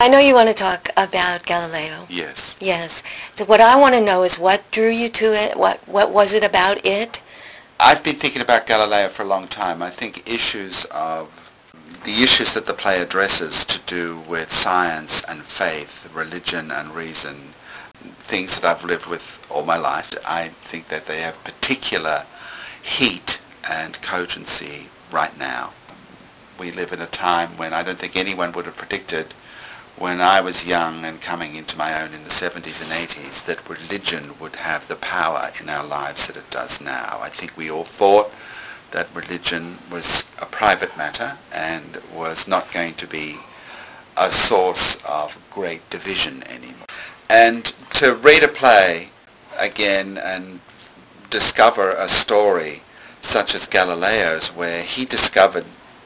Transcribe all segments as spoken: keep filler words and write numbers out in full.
I know you want to talk about Galileo. Yes. Yes. So what I want to know is what drew you to it? What what was it about it? I've been thinking about Galileo for a long time. I think issues of the issues that the play addresses to do with science and faith, religion and reason, things that I've lived with all my life, I think that they have particular heat and cogency right now. We live in a time when I don't think anyone would have predicted, when I was young and coming into my own in the seventies and eighties, that religion would have the power in our lives that it does now. I think we all thought that religion was a private matter and was not going to be a source of great division anymore. And to read a play again and discover a story such as Galileo's, where he discovered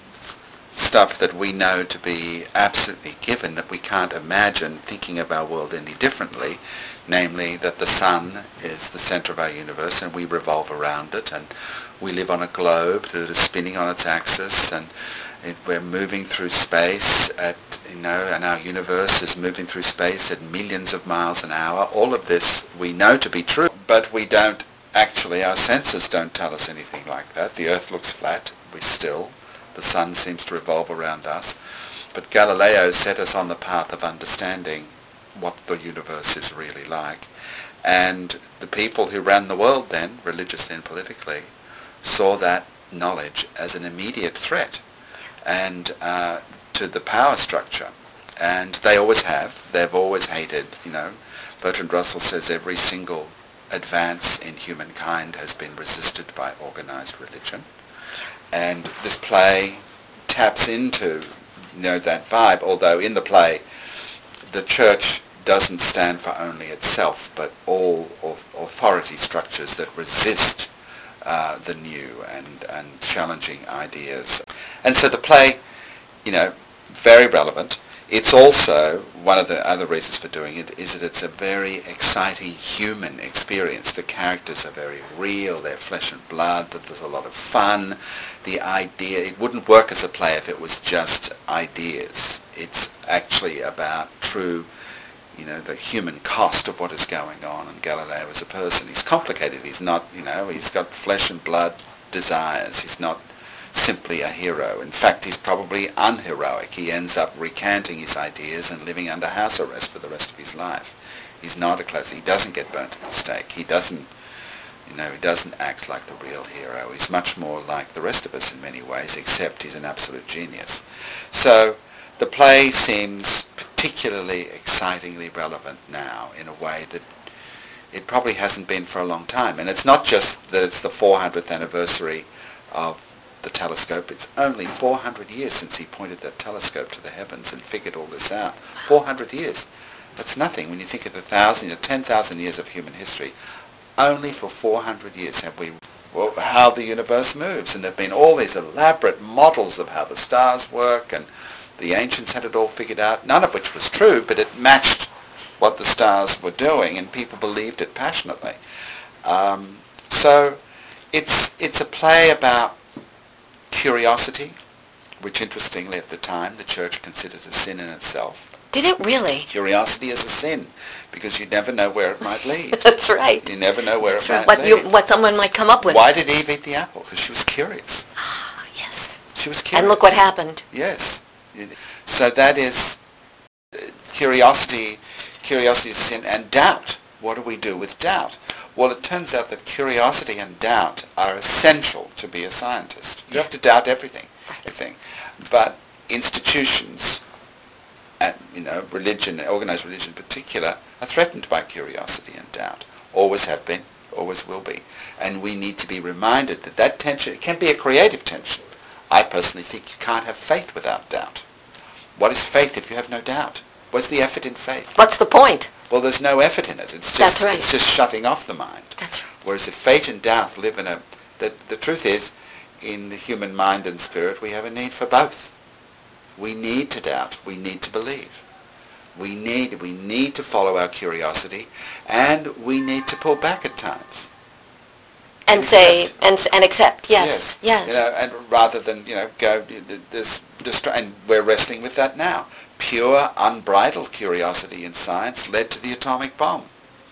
stuff that we know to be absolutely given, that we can't imagine thinking of our world any differently, namely that the sun is the center of our universe and we revolve around it, and we live on a globe that is spinning on its axis, and it, we're moving through space at, you know, and our universe is moving through space at millions of miles an hour. All of this we know to be true, but we don't actually, our senses don't tell us anything like that. The earth looks flat, we're still. The sun seems to revolve around us. But Galileo set us on the path of understanding what the universe is really like. And the people who ran the world then, religiously and politically, saw that knowledge as an immediate threat and uh, to the power structure. And they always have. They've always hated, you know. Bertrand Russell says every single advance in humankind has been resisted by organized religion. And this play taps into, you know, that vibe, although in the play the church doesn't stand for only itself, but all authority structures that resist uh, the new and, and challenging ideas. And so the play, you know, very relevant. It's also, one of the other reasons for doing it is that it's a very exciting human experience. The characters are very real, they're flesh and blood, that there's a lot of fun. The idea, it wouldn't work as a play if it was just ideas. It's actually about true, you know, the human cost of what is going on. And Galileo as a person, he's complicated. He's not, you know, he's got flesh and blood desires. He's not simply a hero. In fact, he's probably unheroic. He ends up recanting his ideas and living under house arrest for the rest of his life. He's not a classic. He doesn't get burnt at the stake. He doesn't, you know, he doesn't act like the real hero. He's much more like the rest of us in many ways, except he's an absolute genius. So the play seems particularly excitingly relevant now in a way that it probably hasn't been for a long time. And it's not just that it's the four hundredth anniversary of the telescope. It's only four hundred years since he pointed that telescope to the heavens and figured all this out. four hundred years. That's nothing when you think of the thousand, you know, ten thousand years of human history. Only for four hundred years have we, well, how the universe moves. And there have been all these elaborate models of how the stars work, and the ancients had it all figured out, none of which was true, but it matched what the stars were doing, and people believed it passionately. Um, so it's it's a play about curiosity, which interestingly at the time the church considered a sin in itself. Did it really? Curiosity is a sin, because you never know where it might lead. That's right. You never know where That's it right. might What, lead. you, what someone might come up with. Why did Eve eat the apple? Because she was curious. Ah, yes. She was curious. And look what happened. Yes. So that is uh, curiosity, curiosity is a sin, and doubt. What do we do with doubt? Well, it turns out that curiosity and doubt are essential to be a scientist. You have to doubt everything, everything. But institutions, and you know, religion, organized religion in particular, are threatened by curiosity and doubt. Always have been, always will be. And we need to be reminded that that tension, it can be a creative tension. I personally think you can't have faith without doubt. What is faith if you have no doubt? What's the effort in faith? What's the point? Well, there's no effort in it. It's just That's right. It's just shutting off the mind. That's right. Whereas if faith and doubt live in a, the, the truth is, in the human mind and spirit, we have a need for both. We need to doubt. We need to believe. We need we need to follow our curiosity, and we need to pull back at times. And, and say accept. and and accept. Yes. Yes. Yes. You know, and rather than you know go this distra- and we're wrestling with that now. pure, unbridled curiosity in science led to the atomic bomb.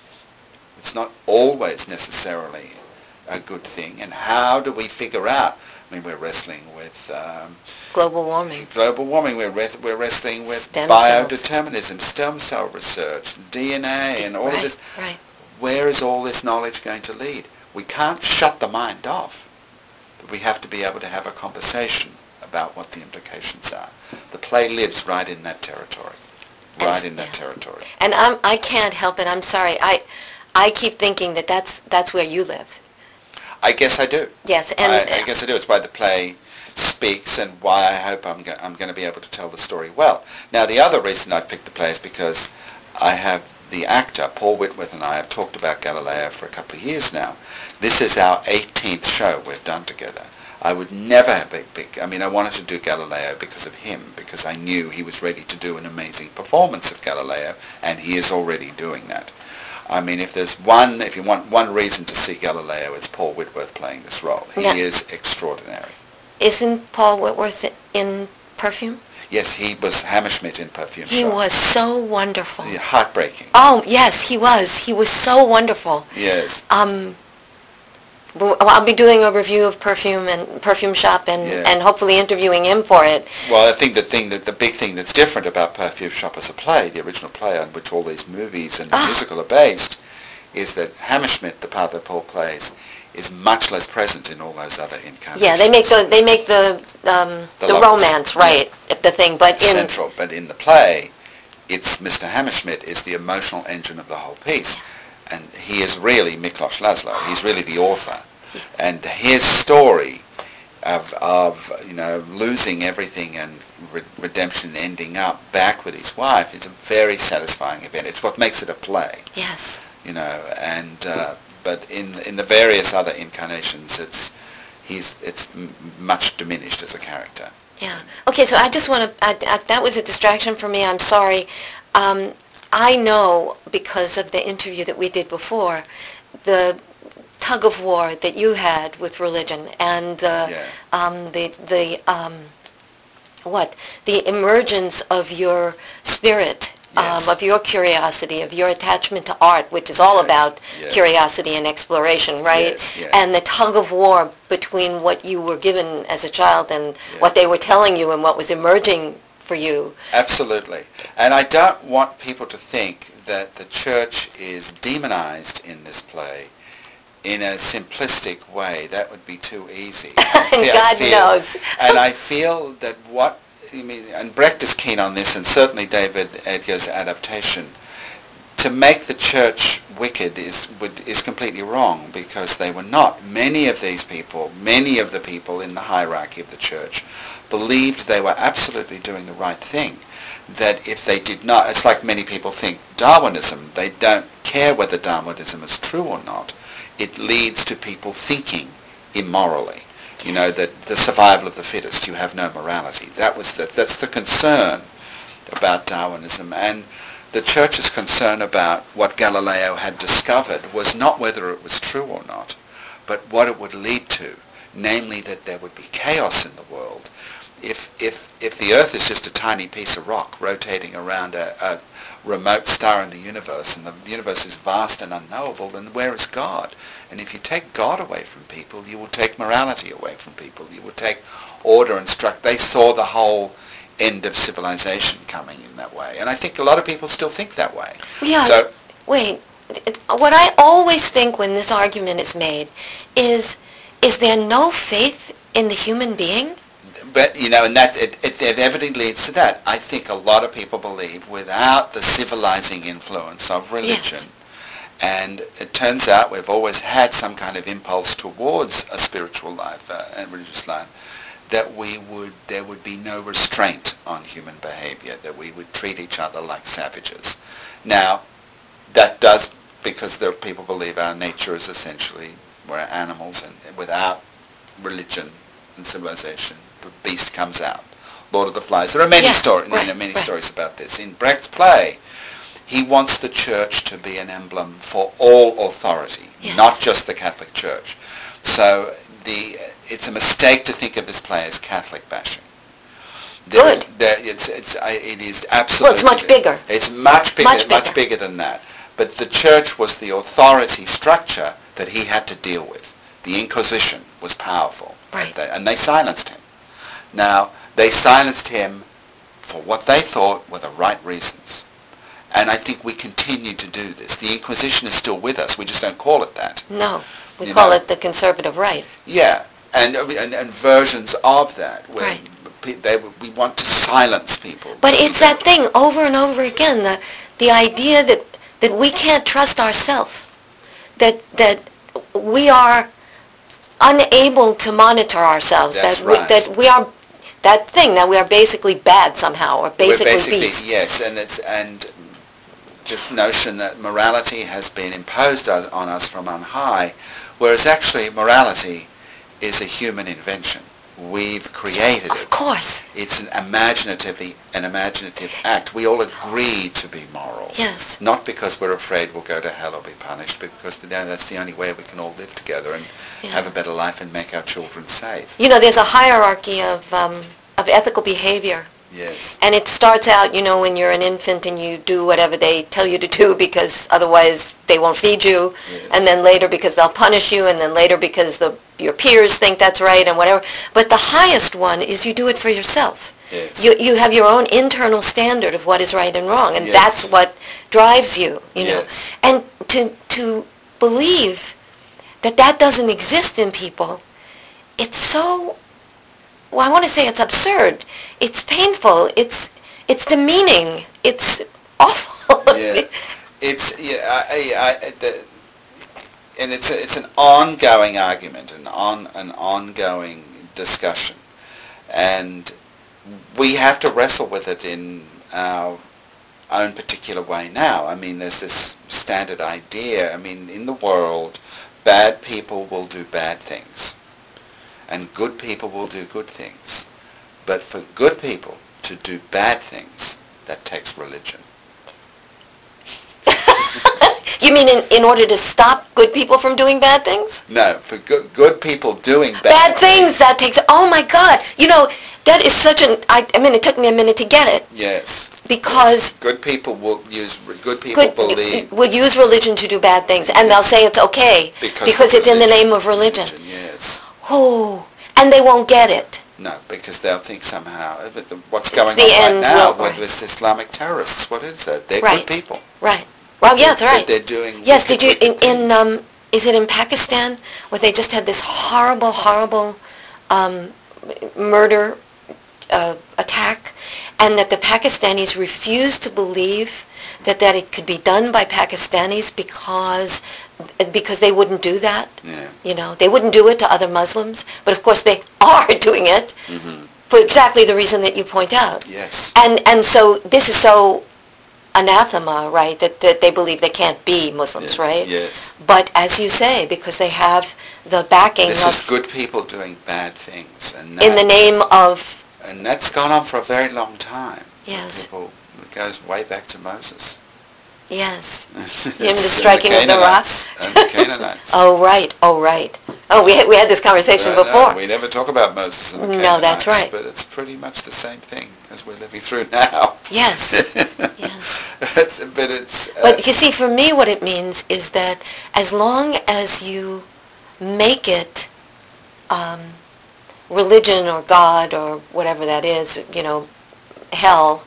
It's not always necessarily a good thing. And how do we figure out? I mean, we're wrestling with um, global warming. Global warming. We're re- we're wrestling with Stem biodeterminism, cells. stem cell research, D N A, and all right, of this. Right. Where is all this knowledge going to lead? We can't shut the mind off, but we have to be able to have a conversation about what the implications are. The play lives right in that territory, right in that yeah. territory. And I'm, I can't help it. I'm sorry. I, I keep thinking that that's that's where you live. I guess I do. Yes, and I, I guess I do. It's why the play speaks and why I hope I'm, go- I'm going to be able to tell the story well. Now, the other reason I picked the play is because I have the actor, Paul Whitworth, and I have talked about Galileo for a couple of years now. This is our eighteenth show we've done together. I would never have picked, I mean, I wanted to do Galileo because of him, because I knew he was ready to do an amazing performance of Galileo, and he is already doing that. I mean, if there's one, if you want one reason to see Galileo, it's Paul Whitworth playing this role. He yeah. is extraordinary. Isn't Paul Whitworth in Perfume? Yes, he was Hammerschmidt in Perfume He Shop. was so wonderful. Yeah, heartbreaking. Oh, yes, he was. He was so wonderful. Yes. Um, well, I'll be doing a review of Perfume and Perfume Shop and, Yeah. and hopefully interviewing him for it. Well, I think the thing that the big thing that's different about Perfume Shop as a play, the original play on which all these movies and the Ah. musical are based, is that Hammerschmidt, the part that Paul plays, is much less present in all those other incarnations. Yeah, they make the they make the um, The the, lovers, romance right the thing, but in central. But in the play, it's Mister Hammerschmidt is the emotional engine of the whole piece, and he is really Miklos Laszlo. He's really the author, and his story of of you know losing everything and re- redemption, ending up back with his wife, is a very satisfying event. It's what makes it a play. yes. You know, and uh, but in in the various other incarnations, it's he's it's m- much diminished as a character. Yeah. Okay, so I just want to, I, I, that was a distraction for me. I'm sorry. Um, I know because of the interview that we did before, the tug of war that you had with religion and the, Yeah. um, the, the, um, what? The emergence of your spirit, Yes. um, of your curiosity, of your attachment to art, which is all Yes. about Yes. curiosity and exploration, right? Yes, yes. And the tug of war between what you were given as a child and Yeah. what they were telling you and what was emerging for you. Absolutely. And I don't want people to think that the church is demonized in this play in a simplistic way. That would be too easy. I feel- I God feel- knows. And I feel that what, I mean, and Brecht is keen on this, and certainly David Edgar's adaptation, to make the church wicked is would, is completely wrong, because they were not. Many of these people, many of the people in the hierarchy of the church, believed they were absolutely doing the right thing. That if they did not, it's like many people think Darwinism, they don't care whether Darwinism is true or not. It leads to people thinking immorally. You know, that the survival of the fittest, you have no morality. That was the, that's the concern about Darwinism. And the church's concern about what Galileo had discovered was not whether it was true or not, but what it would lead to, namely that there would be chaos in the world. If, if, if the Earth is just a tiny piece of rock rotating around a, a remote star in the universe, and the universe is vast and unknowable, then where is God? And if you take God away from people, you will take morality away from people. You will take order and structure. They saw the whole end of civilization coming in that way. And I think a lot of people still think that way. Yeah, So, wait. What I always think when this argument is made is, is there no faith in the human being? but, you know, and that, it, it, it evidently leads to that. I think a lot of people believe without the civilizing influence of religion, Yes. and it turns out we've always had some kind of impulse towards a spiritual life uh, and religious life, that we would, there would be no restraint on human behavior, that we would treat each other like savages. Now, that does, because there people believe our nature is essentially, we're animals, and without religion and civilization, the beast comes out. Lord of the Flies. There are many Yeah, stories, right, you know, many right. stories about this. In Brecht's play, he wants the church to be an emblem for all authority, Yes. not just the Catholic Church. So the it's a mistake to think of this play as Catholic bashing. There Good. is- there- it's, it's, I- it is Well, absolutely... it's much bigger. It's much bigger, Much much bigger. bigger than that. But the church was the authority structure that he had to deal with. The Inquisition was powerful. Right. They- and they silenced him. Now, they silenced him for what they thought were the right reasons. And I think we continue to do this. The Inquisition is still with us. We just don't call it that. No, we You call know. it the conservative right. Yeah, and, and, and versions of that. Where Right. pe- they, we want to silence people. But it's that thing over and over again, the, the idea that, that we can't trust ourselves, that, that we are unable to monitor ourselves, That's that, we, right. that we are, that thing, that we are basically bad somehow, or basically, We're basically beast. yes, and it's and this notion that morality has been imposed on, on us from on high, whereas actually morality is a human invention. We've created Of it. course, It's an imaginatively an imaginative act. We all agree to be moral. yes. Not because we're afraid we'll go to hell or be punished, but because that's the only way we can all live together and Yeah. have a better life and make our children safe. You know, there's a hierarchy of, um, of ethical behavior. Yes. And it starts out, you know, when you're an infant and you do whatever they tell you to do because otherwise they won't feed you. Yes. And then later because they'll punish you. And then later because the, your peers think that's right and whatever. But the highest one is you do it for yourself. Yes. You, you have your own internal standard of what is right and wrong. And Yes. that's what drives you, you know. Yes. And to, to believe that that doesn't exist in people, it's so... Well, I want to say it's absurd. It's painful. It's it's demeaning. It's awful. Yeah, it's yeah, I, I, I- the, and it's a, it's an ongoing argument, an on an ongoing discussion, and we have to wrestle with it in our own particular way now. I mean, there's this standard idea. I mean, in the world, bad people will do bad things, and good people will do good things. But for good people to do bad things, that takes religion. You mean in, in order to stop good people from doing bad things? No, for good, good people doing bad, Bad things, that takes... Oh, my God. You know, that is such an... I, I mean, it took me a minute to get it. Yes. Because... Yes. Good people will use... Good people Good, believe... will use religion to do bad things. And they'll say it's okay Because, because of it's in the religion. name of religion. Yes. Oh, and they won't get it. No, because they'll think somehow... uh, But the, what's going the on right end now will- with this Islamic terrorists? What is that? They're Right. good people. Right. Well, yes, They're- right. They're doing... Yes, did wicked, you, in, wicked in things. um, is it in Pakistan, where they just had this horrible, horrible um, murder uh, attack, and that the Pakistanis refused to believe that, that it could be done by Pakistanis because because they wouldn't do that. Yeah. You know, they wouldn't do it to other Muslims, but of course they are doing it Mm-hmm. for exactly the reason that you point out. Yes. And and so this is so anathema, right, that, that they believe they can't be Muslims, Yeah. right? Yes. But as you say, because they have the backing This of, is good people doing bad things. And in the that- name of, And that's gone on for a very long time. yes, People, it goes way back to Moses. yes. Him the striking of the rocks? And the Canaanites. Oh, right, oh, right. Oh, we had, we had this conversation No, no, before. we never talk about Moses and the No, Canaanites. that's right. But it's pretty much the same thing as we're living through now. Yes, yes. It's- but it's... Uh, But you see, for me, what it means is that as long as you make it um, religion or God or whatever that is, you know, hell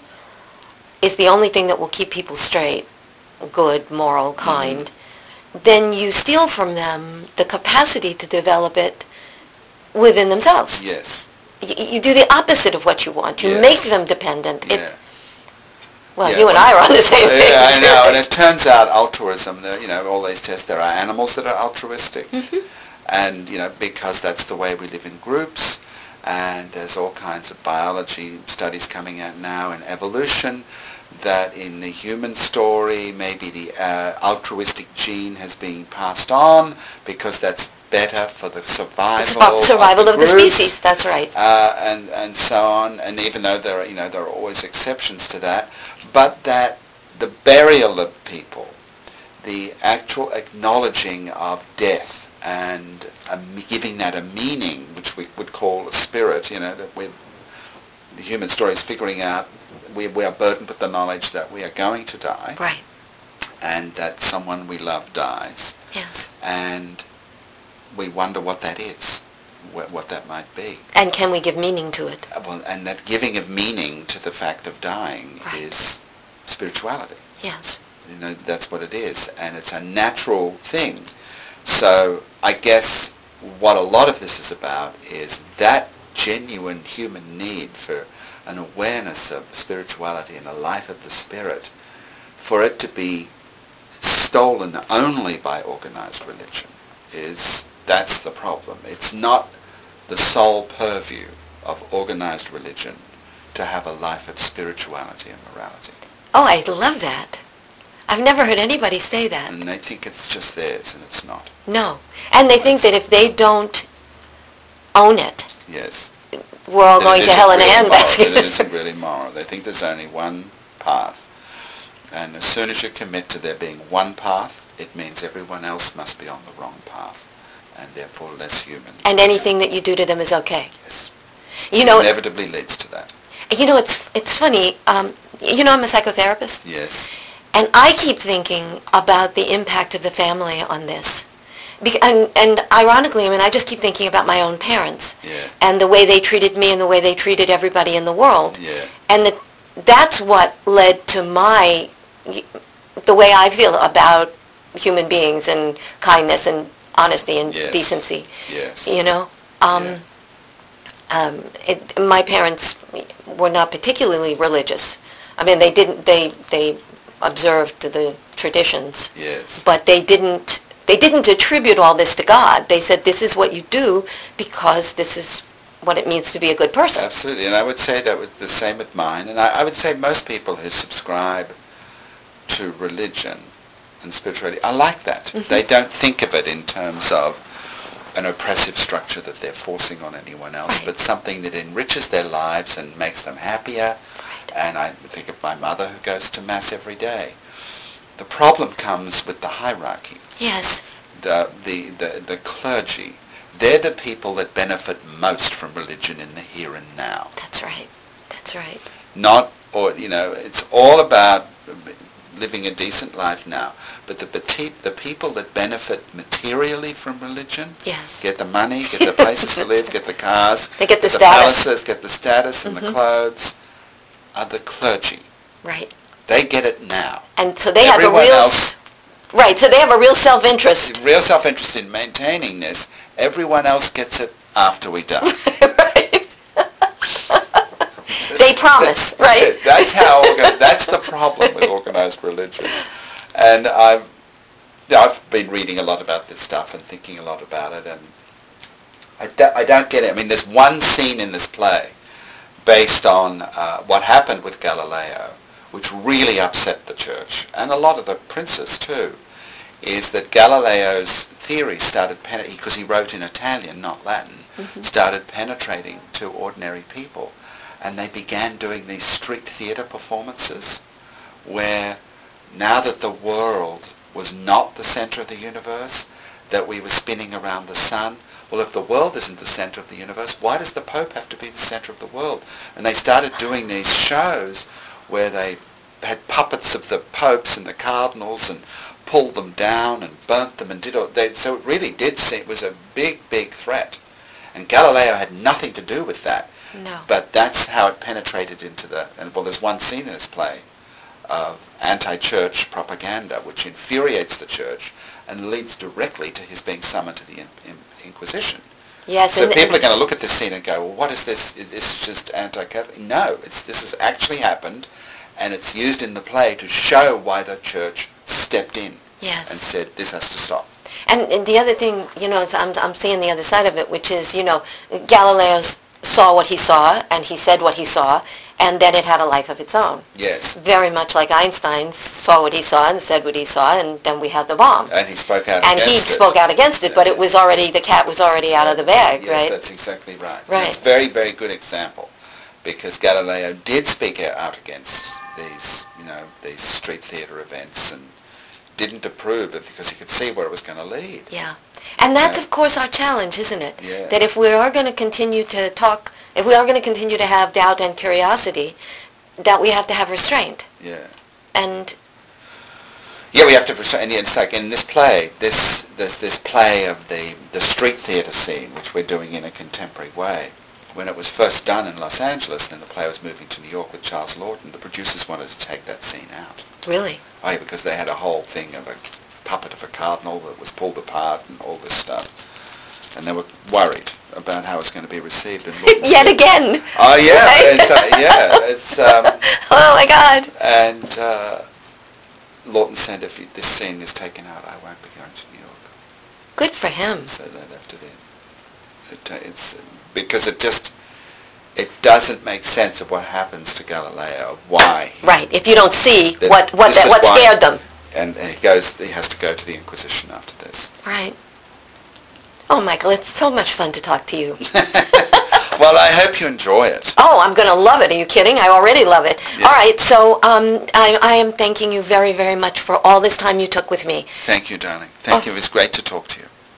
is the only thing that will keep people straight, good, moral, kind, mm-hmm. then you steal from them the capacity to develop it within themselves. Yes. You, you do the opposite of what you want. You Yes. make them dependent. It, Yeah. well, Yeah, you and well, I are on the same page. Yeah, I know. And it turns out altruism, there, you know, all these tests, there are animals that are altruistic. Mm-hmm. And, you know, because that's the way we live in groups. And there's all kinds of biology studies coming out now in evolution that in the human story, maybe the uh, altruistic gene has been passed on because that's better for the survival, Survi- survival of of the, the groups, species. That's right. uh, and and so on. And even though there are, you know, there are always exceptions to that, but that the burial of people, the actual acknowledging of death and um, giving that a meaning, which we would call a spirit, you know, that we the human story is figuring out we, we are burdened with the knowledge that we are going to die. Right. And that someone we love dies. Yes. And we wonder what that is, what, what that might be. And can we give meaning to it? Well, and that giving of meaning to the fact of dying Right. is spirituality. Yes. You know, that's what it is. And it's a natural thing. So I guess what a lot of this is about is that genuine human need for an awareness of spirituality and a life of the spirit, for it to be stolen only by organized religion, is that's the problem. It's not the sole purview of organized religion to have a life of spirituality and morality. Oh, I love that. I've never heard anybody say that. And they think it's just theirs, and it's not. No. And they think that if they don't own it, Yes. we're all That going it to isn't hell in a really moral, that it handbasket. isn't really moral. They think there's only one path. And as soon as you commit to there being one path, it means everyone else must be on the wrong path, and therefore less human. And anything that you do to them is okay. Yes. You It know, inevitably leads to that. you know, it's it's funny. Um, you know, I'm a psychotherapist, Yes. and I keep thinking about the impact of the family on this. Bec- and, and ironically, I mean, I just keep thinking about my own parents Yeah. and the way they treated me and the way they treated everybody in the world. Yeah. And that that's what led to my, the way I feel about human beings and kindness and honesty and Yes. decency, Yes. you know? Um, Yeah. um, it, my parents were not particularly religious. I mean, they didn't, they, they observed the traditions, Yes. but they didn't, they didn't attribute all this to God. They said, this is what you do because this is what it means to be a good person. Absolutely. And I would say that was the same with mine. And I, I would say most people who subscribe to religion and spirituality are like that. Mm-hmm. They don't think of it in terms of an oppressive structure that they're forcing on anyone else, Right. but something that enriches their lives and makes them happier. Right. And I think of my mother who goes to Mass every day. The problem comes with the hierarchy. Yes. The, the, the, the clergy, they're the people that benefit most from religion in the here and now. That's right. That's right. Not, or, you know, it's all about living a decent life now. But the, the, the people that benefit materially from religion, Yes. get the money, get the places to live, get the cars, They get the the status. palaces, get the status and Mm-hmm. the clothes, are the clergy. Right. They get it now. And so they Everyone have a real... else, Right, so they have a real self-interest. real self-interest in maintaining this. Everyone else gets it after we die. Right. They promise, right? That's how. Organ- that's the problem with organized religion. And I've, yeah, I've been reading a lot about this stuff and thinking a lot about it, and I, do, I don't get it. I mean, there's one scene in this play based on uh, what happened with Galileo, which really upset the church, and a lot of the princes too, is that Galileo's theory started, because he wrote in Italian, not Latin, mm-hmm. started penetrating to ordinary people. And they began doing these street theater performances where now that the world was not the center of the universe, that we were spinning around the sun, well, if the world isn't the center of the universe, why does the Pope have to be the center of the world? And they started doing these shows where they had puppets of the popes and the cardinals and pulled them down and burnt them and did all, they, so it really did seem, it was a big, big threat. And Galileo had nothing to do with that. No. But that's how it penetrated into the, and well, there's one scene in this play of anti-church propaganda which infuriates the church and leads directly to his being summoned to the in, in, Inquisition. Yes. So and, people are going to look at this scene and go, well, what is this? Is this just anti-Catholic? No, it's, this has actually happened, and it's used in the play to show why the church stepped in yes. and said, this has to stop. And, and the other thing, you know, is I'm, I'm seeing the other side of it, which is, you know, Galileo saw what he saw, and he said what he saw, and then it had a life of its own. Yes. Very much like Einstein saw what he saw and said what he saw, and then we had the bomb. And he spoke out and against it. he spoke out against it, but it was already, the cat was already out of the bag, yes, right? That's exactly right. Right. It's a very, very good example, because Galileo did speak out against these, you know, these street theater events and didn't approve it because he could see where it was going to lead. Yeah. And that's, Yeah. of course, our challenge, isn't it? Yeah. That if we are going to continue to talk If we are going to continue to have doubt and curiosity, that we have to have restraint. Yeah. And Yeah, we have to, and it's like in this play, this there's this play of the, the street theatre scene, which we're doing in a contemporary way. When it was first done in Los Angeles, then the play was moving to New York with Charles Lawton, the producers wanted to take that scene out. really? Oh, yeah, because they had a whole thing of a puppet of a cardinal that was pulled apart and all this stuff. And they were worried about how it was going to be received. And Lawton Yet said, again. Oh, yeah, Right? it's, uh, yeah, it's... Um, Oh, my God. and uh, Lawton said, if you, this scene is taken out, I won't be going to New York. Good for him. So they left it in. It, uh, it's because it just it doesn't make sense of what happens to Galileo. Why? he- Right. If you don't see that what what this that, is what why- scared them. And, and he goes. He has to go to the Inquisition after this. Right. Oh, Michael, it's so much fun to talk to you. Well, I hope you enjoy it. Oh, I'm going to love it. Are you kidding? I already love it. Yeah. All right. So um, I, I am thanking you very, very much for all this time you took with me. Thank you, darling. Thank Oh. you. It was great to talk to you.